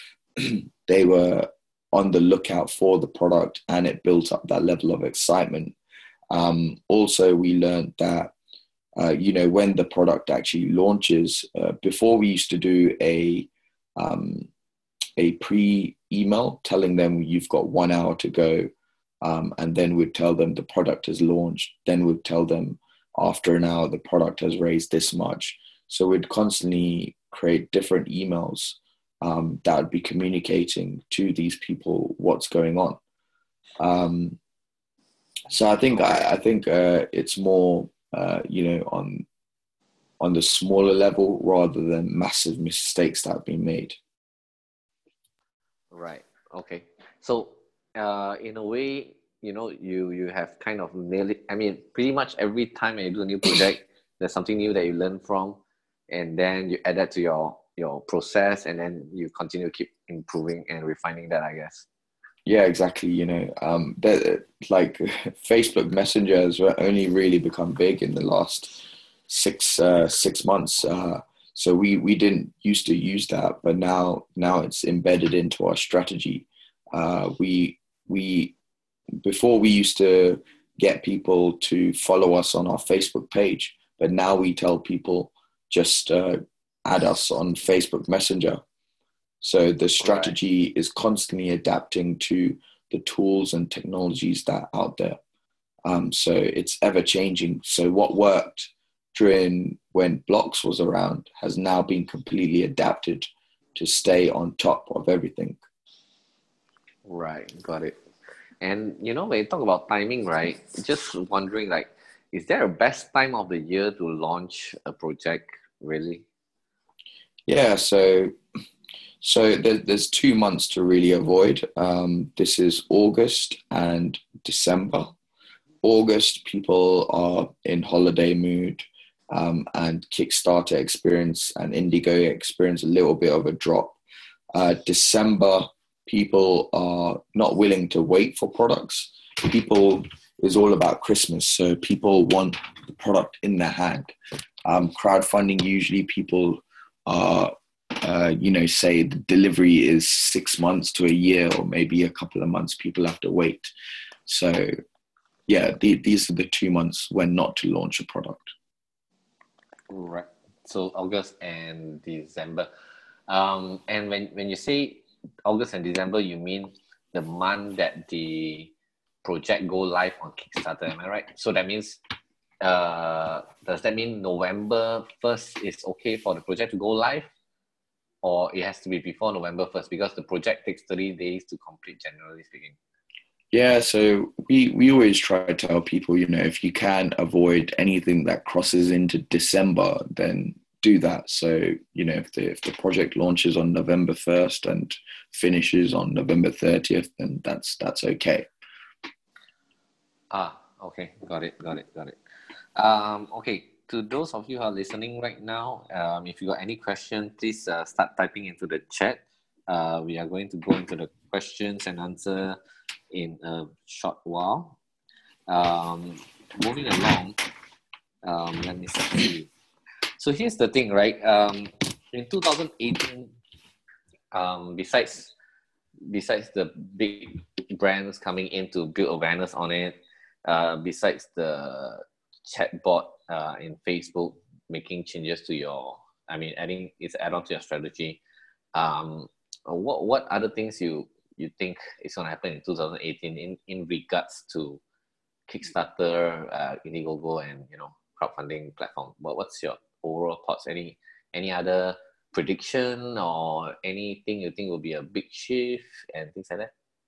they were on the lookout for the product, and it built up that level of excitement. Um, also, we learned that, uh, you know, when the product actually launches, uh, before we used to do a um, a pre-email telling them you've got one hour to go, um, and then we'd tell them the product has launched. Then we'd tell them after an hour the product has raised this much. So we'd constantly create different emails um, that would be communicating to these people what's going on. Um, So I think I, I think uh, it's more uh, you know on on the smaller level rather than massive mistakes that have been made. Right. Okay. So, uh, in a way, you know, you you have kind of nailed it. I mean, pretty much every time you do a new project, there's something new that you learn from, and then you add that to your your process, and then you continue to keep improving and refining that, I guess. Yeah, exactly. You know, um, that like Facebook Messenger has only really become big in the last six uh, six months. Uh, so we we didn't used to use that, but now now it's embedded into our strategy. Uh, we we before we used to get people to follow us on our Facebook page, but now we tell people just uh, add us on Facebook Messenger. So the strategy Right. is constantly adapting to the tools and technologies that are out there. Um, so it's ever changing. So what worked during when Blocks was around has now been completely adapted to stay on top of everything. Right. Got it. And you know, when you talk about timing, right? Just wondering, like, is there a best time of the year to launch a project? Really? Yeah. So so there, there's two months to really avoid. Um, this is August and December. August, people are in holiday mood, um, and Kickstarter experience and Indigo experience a little bit of a drop. Uh, December, people are not willing to wait for products. People is all about Christmas, so people want the product in their hand. Um, crowdfunding, usually people are, uh, you know, say the delivery is six months to a year, or maybe a couple of months. People have to wait. So yeah, the, these are the two months when not to launch a product. Right. So August and December. Um, and when, when you say August and December, you mean the month that the project go live on Kickstarter, am I right? So that means, uh, does that mean November first is okay for the project to go live? Or it has to be before November first, because the project takes thirty days to complete, generally speaking? Yeah, so we, we always try to tell people, you know, if you can avoid anything that crosses into December, then do that. So, you know, if the, if the project launches on November first and finishes on November thirtieth, then that's, that's okay. Ah, okay. Got it, got it, got it. Um, okay, to those of you who are listening right now, um, if you got any question, please uh, start typing into the chat. Uh, we are going to go into the questions and answer in a short while. Um, moving along, um, let me see. So here's the thing, right? Um, in two thousand eighteen, um, besides besides the big brands coming in to build awareness on it, uh, besides the chatbot uh, in Facebook making changes to your, I mean, adding it's add on to your strategy. Um, what what other things you you think is going to happen in two thousand eighteen in in regards to Kickstarter, uh, Indiegogo, and you know crowdfunding platform? What what's your overall thoughts? Any any other prediction or anything you think will be a big shift and things like that?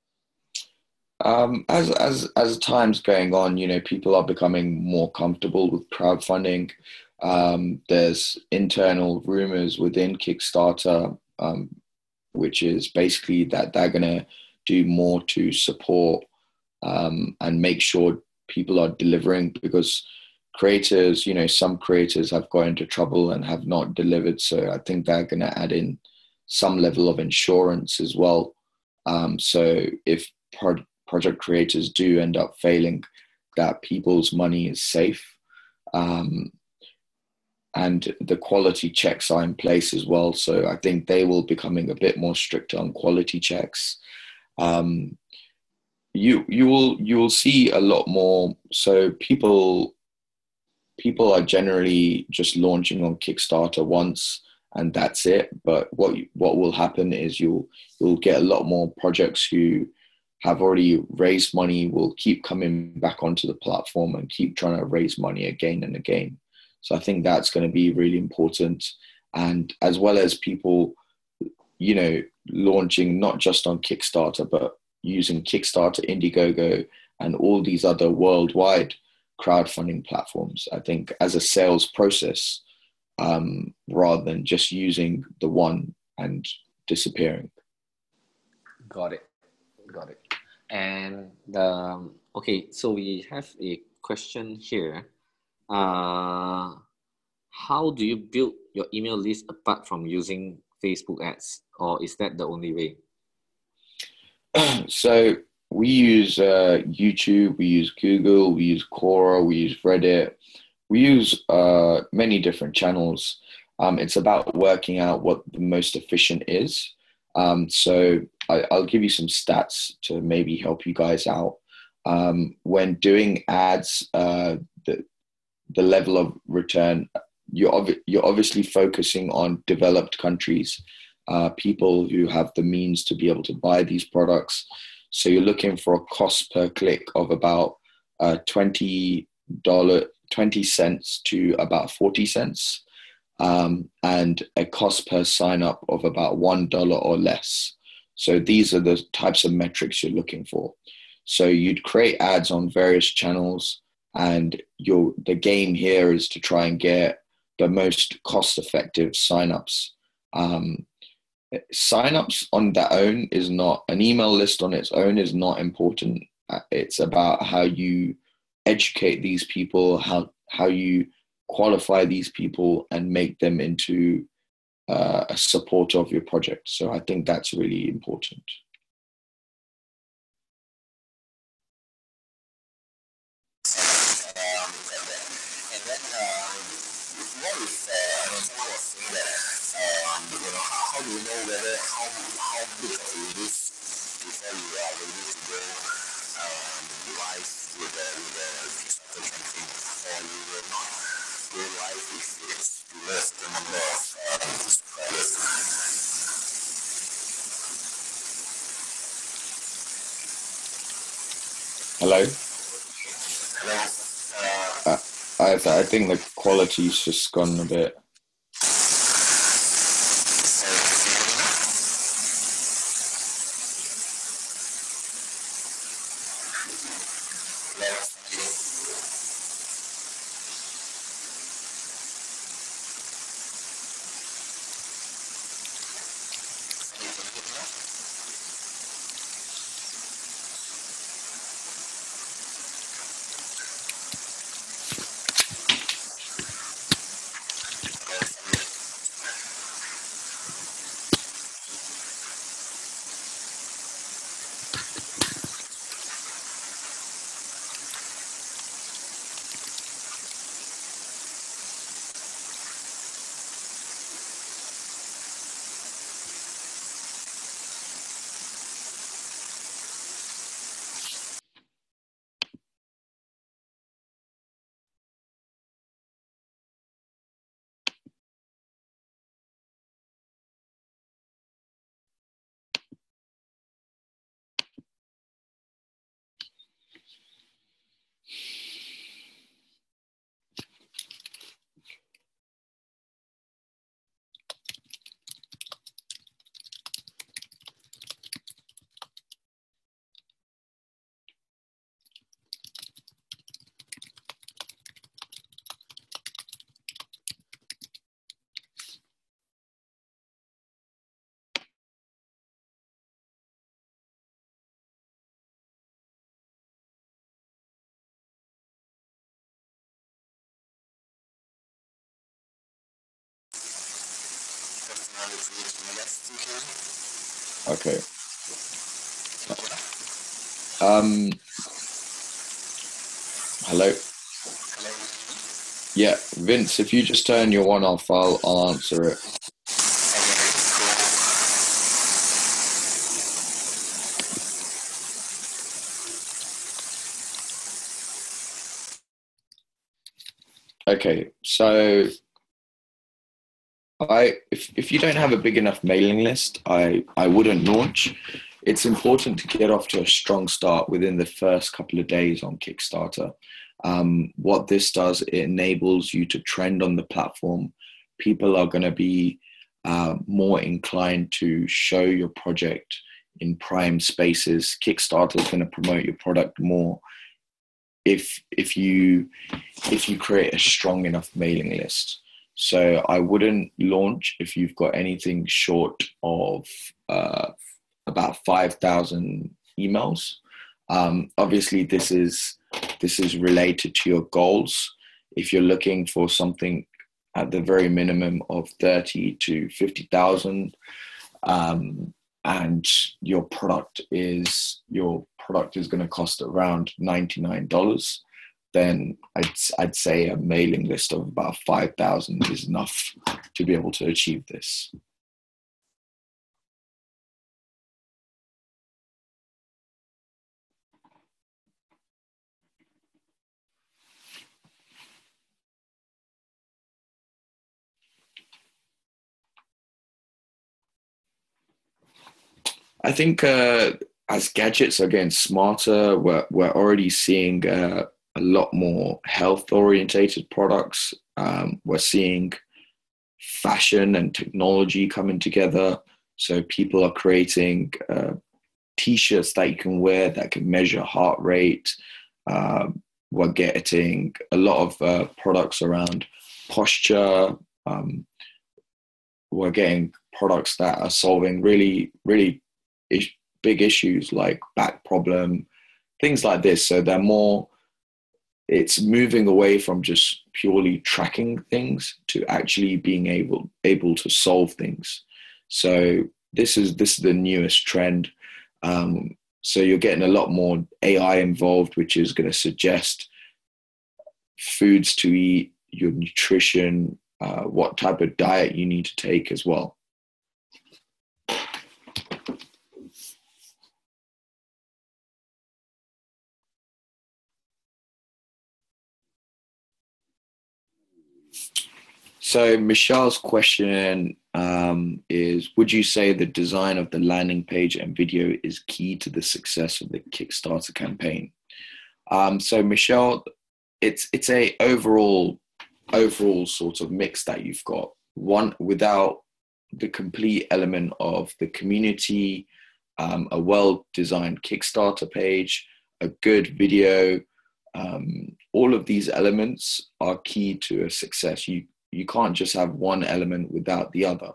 Um, as as as time's going on, you know, people are becoming more comfortable with crowdfunding. Um, there's internal rumors within Kickstarter, um, which is basically that they're gonna do more to support um, and make sure people are delivering, because creators, you know, some creators have got into trouble and have not delivered. So I think they're gonna add in some level of insurance as well. Um, so if pro- project creators do end up failing, that people's money is safe. Um, and the quality checks are in place as well. So I think they will becoming a bit more strict on quality checks. Um, you you will you will see a lot more. So people people are generally just launching on Kickstarter once and that's it. But what what will happen is you'll you'll get a lot more projects who have already raised money will keep coming back onto the platform and keep trying to raise money again and again. So I think that's going to be really important. And as well as people, you know, launching not just on Kickstarter, but using Kickstarter, Indiegogo, and all these other worldwide crowdfunding platforms, I think as a sales process, um, rather than just using the one and disappearing. Got it. Got it. And um, okay, so we have a question here. Uh, how do you build your email list apart from using Facebook ads, or is that the only way? So we use uh, YouTube, we use Google, we use Quora, we use Reddit, we use uh, many different channels. Um, it's about working out what the most efficient is. Um, so I, I'll give you some stats to maybe help you guys out. Um, when doing ads, uh, the, the level of return, you're, ob- you're obviously focusing on developed countries, uh, people who have the means to be able to buy these products. So you're looking for a cost per click of about uh, twenty dollars, twenty cents to about forty cents. Um, and a cost per sign up of about one dollar or less. So these are the types of metrics you're looking for. So you'd create ads on various channels, and your the game here is to try and get the most cost-effective signups. Um, signups on their own is not, an email list on its own is not important. It's about how you educate these people, how how you qualify these people and make them into uh, a supporter of your project. So I think that's really important. How do you know whether how how big of a risk before you are ready to go um, live with the with the Kickstarter campaign, or you will not go live if it's below the number of uh, subscribers? Hello? Hello? Uh, Uh, I, I think the quality's just gone a bit. now the fruit modest Okay. Um, hello? Hello. Yeah, Vince, if you just turn your one off, I'll, I'll answer it. Okay, so I if if you don't have a big enough mailing list, I I wouldn't launch. It's important to get off to a strong start within the first couple of days on Kickstarter. Um, what this does, it enables you to trend on the platform. People are going to be uh, more inclined to show your project in prime spaces. Kickstarter is going to promote your product more if if you if you create a strong enough mailing list. So I wouldn't launch if you've got anything short of uh, about five thousand emails. Um, obviously, this is this is related to your goals. If you're looking for something at the very minimum of thirty to fifty thousand, um, and your product is your product is going to cost around ninety-nine dollars, then I'd I'd say a mailing list of about five thousand is enough to be able to achieve this. I think uh, as gadgets are getting smarter, we're, we're already seeing uh, a lot more health-orientated products. Um, we're seeing fashion and technology coming together. So people are creating uh, T-shirts that you can wear that can measure heart rate. Um, we're getting a lot of uh, products around posture. Um, we're getting products that are solving really, really is- big issues like back problem, things like this. So they're more, it's moving away from just purely tracking things to actually being able able to solve things. So this is this is the newest trend. Um, so you're getting a lot more A I involved, which is going to suggest foods to eat, your nutrition, uh, what type of diet you need to take as well. So Michelle's question um, is, would you say the design of the landing page and video is key to the success of the Kickstarter campaign? Um, so Michelle, it's it's a overall overall sort of mix that you've got. One, without the complete element of the community, um, a well-designed Kickstarter page, a good video, um, all of these elements are key to a success. You you can't just have one element without the other.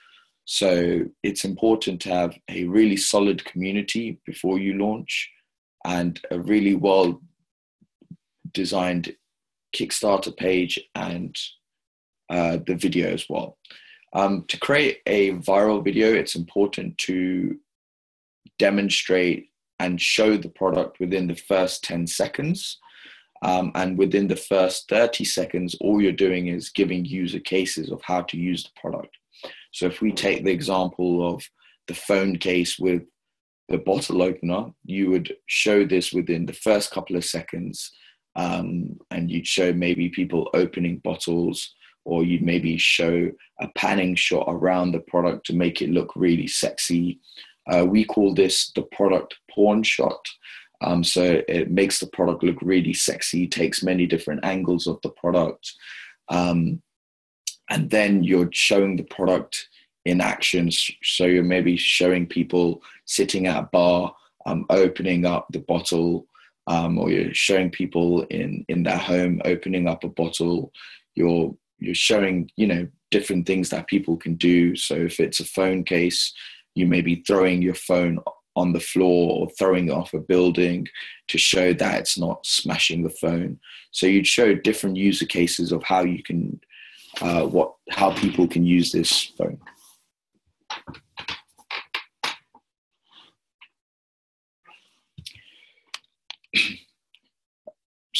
So it's important to have a really solid community before you launch and a really well designed Kickstarter page and uh, the video as well. Um, to create a viral video, it's important to demonstrate and show the product within the first ten seconds. Um, and within the first thirty seconds, all you're doing is giving user cases of how to use the product. So if we take the example of the phone case with the bottle opener, you would show this within the first couple of seconds, um, and you'd show maybe people opening bottles, or you'd maybe show a panning shot around the product to make it look really sexy. Uh, we call this the product porn shot. Um, so it makes the product look really sexy, takes many different angles of the product. Um, and then you're showing the product in action. So you're maybe showing people sitting at a bar, um, opening up the bottle, um, or you're showing people in, in their home opening up a bottle. You're, you're showing, you know, different things that people can do. So if it's a phone case, you may be throwing your phone on the floor or throwing it off a building to show that it's not smashing the phone. So you'd show different user cases of how you can, uh, what, how people can use this phone.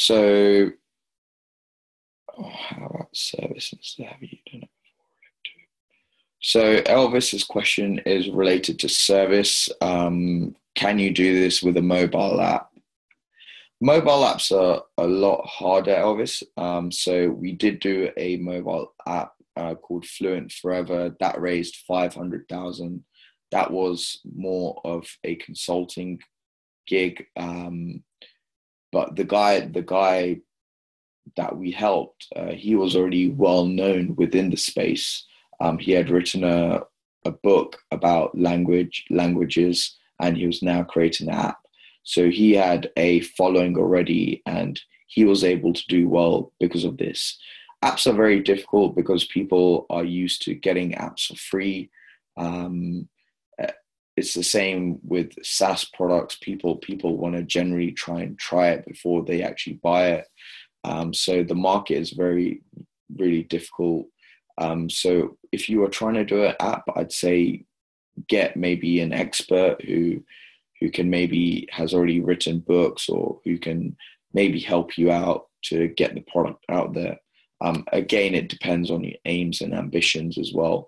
So, oh, how about service instead? Have you done it before? So Elvis's question is related to service. Um, can you do this with a mobile app? Mobile apps are a lot harder, Elvis. Um, so we did do a mobile app uh, called Fluent Forever that raised five hundred thousand. That was more of a consulting gig. Um, but the guy, the guy that we helped, uh, he was already well known within the space. Um, he had written a, a book about language languages, and he was now creating an app. So he had a following already, and he was able to do well because of this. Apps are very difficult because people are used to getting apps for free. Um, it's the same with SaaS products. People people want to generally try and try it before they actually buy it. Um, so the market is very, really difficult. Um, so if you are trying to do an app, I'd say get maybe an expert who who can maybe has already written books, or who can maybe help you out to get the product out there. Um, again, it depends on your aims and ambitions as well.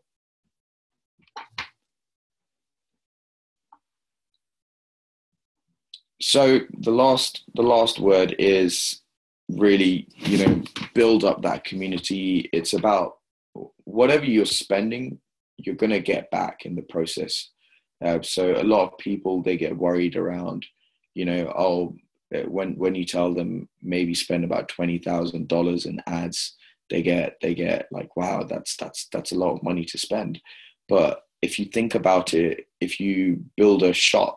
So the last the last word is really, you know, build up that community. It's about whatever you're spending, you're going to get back in the process. Uh, so a lot of people, they get worried around, you know, oh, when when you tell them maybe spend about twenty thousand dollars in ads, they get they get like, wow, that's that's that's a lot of money to spend. But if you think about it, if you build a shop,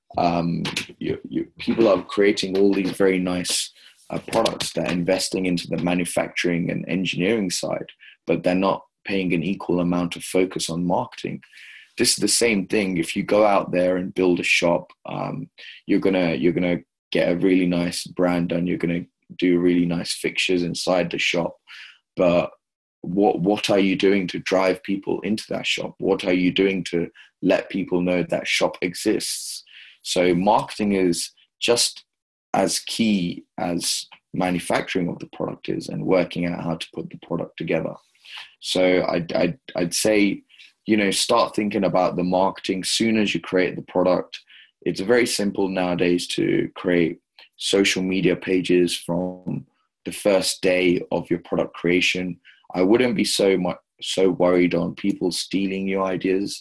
um, you, you, people are creating all these very nice uh, products. They're investing into the manufacturing and engineering side, but they're not paying an equal amount of focus on marketing. This is the same thing. If you go out there and build a shop, um, you're gonna you're gonna get a really nice brand done. You're gonna do really nice fixtures inside the shop, but what what are you doing to drive people into that shop? What are you doing to let people know that shop exists? So marketing is just as key as manufacturing of the product is, and working out how to put the product together. So I'd, I'd, I'd say, you know, start thinking about the marketing soon as you create the product. It's very simple nowadays to create social media pages from the first day of your product creation. I wouldn't be so much so worried on people stealing your ideas,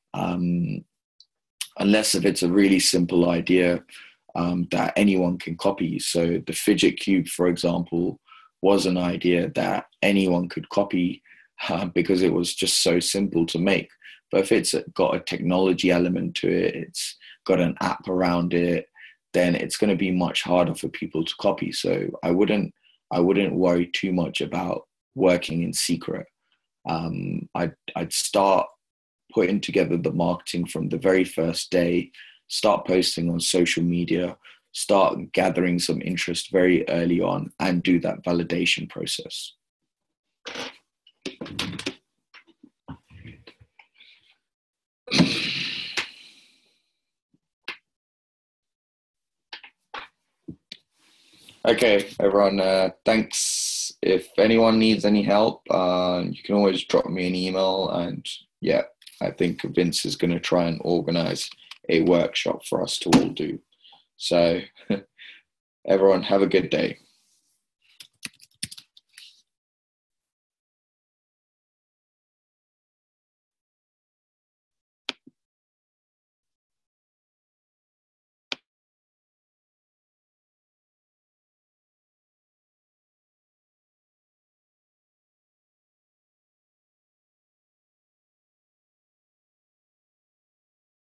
um, unless if it's a really simple idea um, that anyone can copy. So the fidget cube, for example, was an idea that anyone could copy uh, because it was just so simple to make. But if it's got a technology element to it, it's got an app around it, then it's going to be much harder for people to copy. So I wouldn't, I wouldn't worry too much about working in secret. Um, I'd, I'd start putting together the marketing from the very first day, start posting on social media, start gathering some interest very early on, and do that validation process. Okay, everyone, uh, thanks. If anyone needs any help, uh, you can always drop me an email, and yeah, I think Vince is going to try and organize a workshop for us to all do. So everyone, have a good day.